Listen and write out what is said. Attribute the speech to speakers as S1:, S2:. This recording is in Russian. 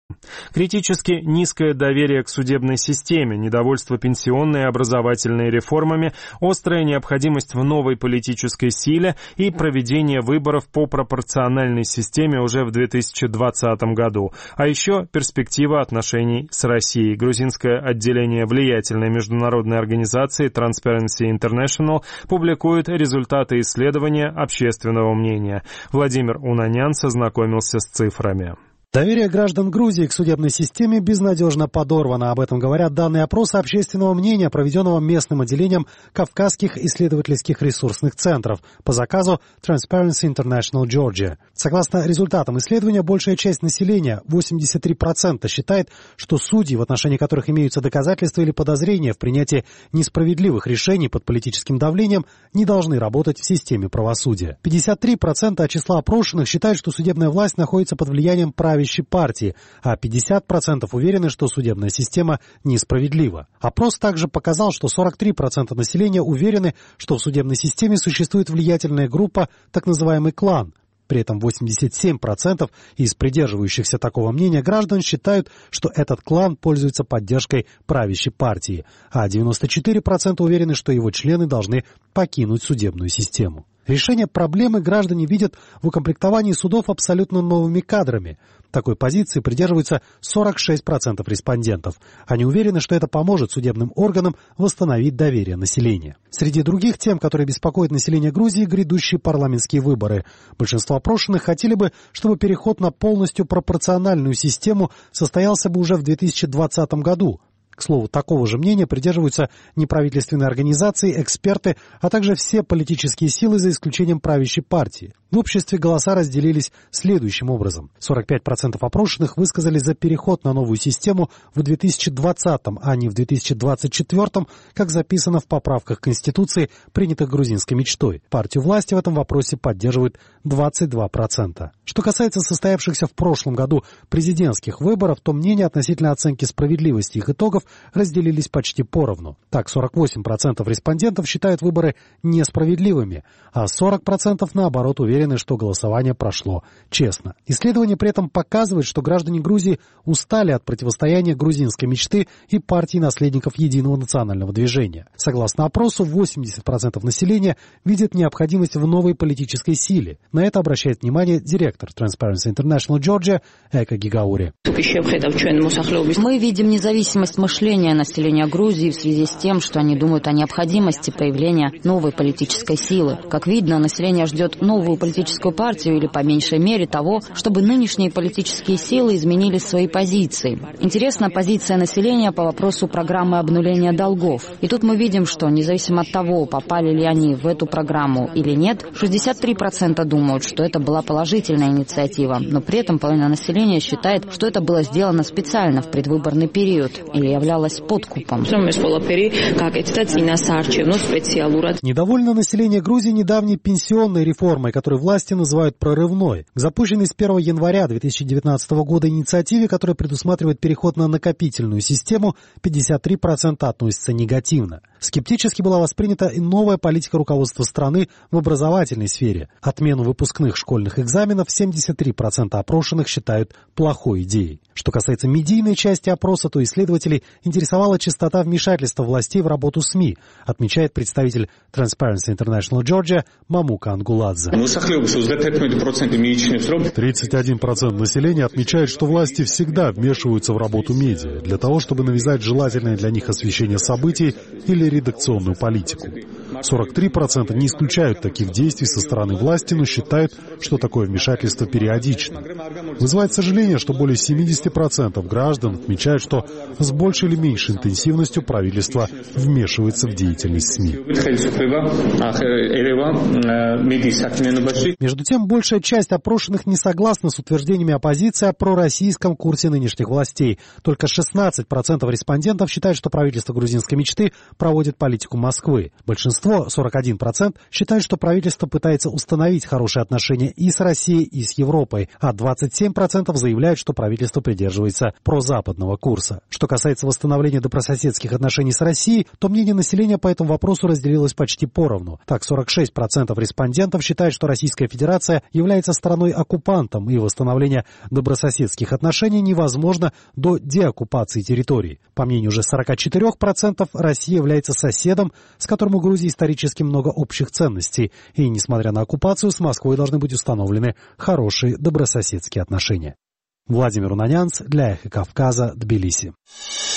S1: Критически низкое доверие к судебной системе, недовольство пенсионной и образовательной реформами, острая необходимость в новой политической силе и проведение выборов по пропорциональной системе уже в 2020 году. А еще перспектива отношений с Россией. Грузинское отделение влиятельной международной организации Transparency International публикует результаты исследования общественного мнения. Владимир Унанян сознакомился с цифрами.
S2: Доверие граждан Грузии к судебной системе безнадежно подорвано. Об этом говорят данные опроса общественного мнения, проведенного местным отделением Кавказских исследовательских ресурсных центров по заказу Transparency International Georgia. Согласно результатам исследования, большая часть населения, 83%, считает, что судьи, в отношении которых имеются доказательства или подозрения в принятии несправедливых решений под политическим давлением, не должны работать в системе правосудия. 53% от числа опрошенных считают, что судебная власть находится под влиянием правительства партии, а 50% уверены, что судебная система несправедлива. Опрос также показал, что 43% населения уверены, что в судебной системе существует влиятельная группа, так называемый клан. При этом 87% из придерживающихся такого мнения граждан считают, что этот клан пользуется поддержкой правящей партии, а 94% уверены, что его члены должны покинуть судебную систему. Решение проблемы граждане видят в укомплектовании судов абсолютно новыми кадрами. Такой позиции придерживаются 46% респондентов. Они уверены, что это поможет судебным органам восстановить доверие населения. Среди других тем, которые беспокоят население Грузии, грядущие парламентские выборы. Большинство опрошенных хотели бы, чтобы переход на полностью пропорциональную систему состоялся бы уже в 2020 году. К слову, такого же мнения придерживаются неправительственные организации, эксперты, а также все политические силы, за исключением правящей партии. В обществе голоса разделились следующим образом. 45% опрошенных высказали за переход на новую систему в 2020, а не в 2024, как записано в поправках Конституции, принятых грузинской мечтой. Партию власти в этом вопросе поддерживают 22%. Что касается состоявшихся в прошлом году президентских выборов, то мнения относительно оценки справедливости их итогов разделились почти поровну. Так, 48% респондентов считают выборы несправедливыми, а 40% наоборот уверены, что голосование прошло честно. Исследование при этом показывает, что граждане Грузии устали от противостояния грузинской мечты и партии наследников Единого национального движения. Согласно опросу, 80% населения видит необходимость в новой политической силе. На это обращает внимание директор Transparency International Georgia Эка Гигаури.
S3: Мы видим независимость мышления населения Грузии в связи с тем, что они думают о необходимости появления новой политической силы. Как видно, население ждет новую политическую партию или, по меньшей мере, того, чтобы нынешние политические силы изменили свои позиции. Интересна позиция населения по вопросу программы обнуления долгов. И тут мы видим, что независимо от того, попали ли они в эту программу или нет, 63% думают, что это была положительная инициатива, но при этом половина населения считает, что это было сделано специально в предвыборный период или являлось подкупом.
S2: Недовольно население Грузии недавней пенсионной реформой, которую власти называют прорывной. К запущенной с 1 января 2019 года инициативе, которая предусматривает переход на накопительную систему, 53% относятся негативно. Скептически была воспринята и новая политика руководства страны в образовательной сфере. Отмену выпускных школьных экзаменов 73% опрошенных считают плохой идеей. Что касается медийной части опроса, то исследователей интересовала частота вмешательства властей в работу СМИ, отмечает представитель Transparency International Georgia Мамука Ангуладзе.
S4: 31% населения отмечает, что власти всегда вмешиваются в работу медиа для того, чтобы навязать желательное для них освещение событий или редакционную политику. 43% не исключают таких действий со стороны власти, но считают, что такое вмешательство периодично. Вызывает сожаление, что более 70% граждан отмечают, что с большей или меньшей интенсивностью правительство вмешивается в деятельность СМИ.
S2: Между тем, большая часть опрошенных не согласна с утверждениями оппозиции о пророссийском курсе нынешних властей. Только 16% респондентов считают, что правительство грузинской мечты проводит политику Москвы. Большинство Большинство, 41%, считают, что правительство пытается установить хорошие отношения и с Россией, и с Европой, а 27% заявляют, что правительство придерживается прозападного курса. Что касается восстановления добрососедских отношений с Россией, то мнение населения по этому вопросу разделилось почти поровну. Так, 46% респондентов считают, что Российская Федерация является страной-оккупантом, и восстановление добрососедских отношений невозможно до деоккупации территорий. По мнению уже 44%, Россия является соседом, с которым у Грузии исторически много общих ценностей, и, несмотря на оккупацию, с Москвой должны быть установлены хорошие добрососедские отношения. Владимир Унанянц для Эхо Кавказа, Тбилиси.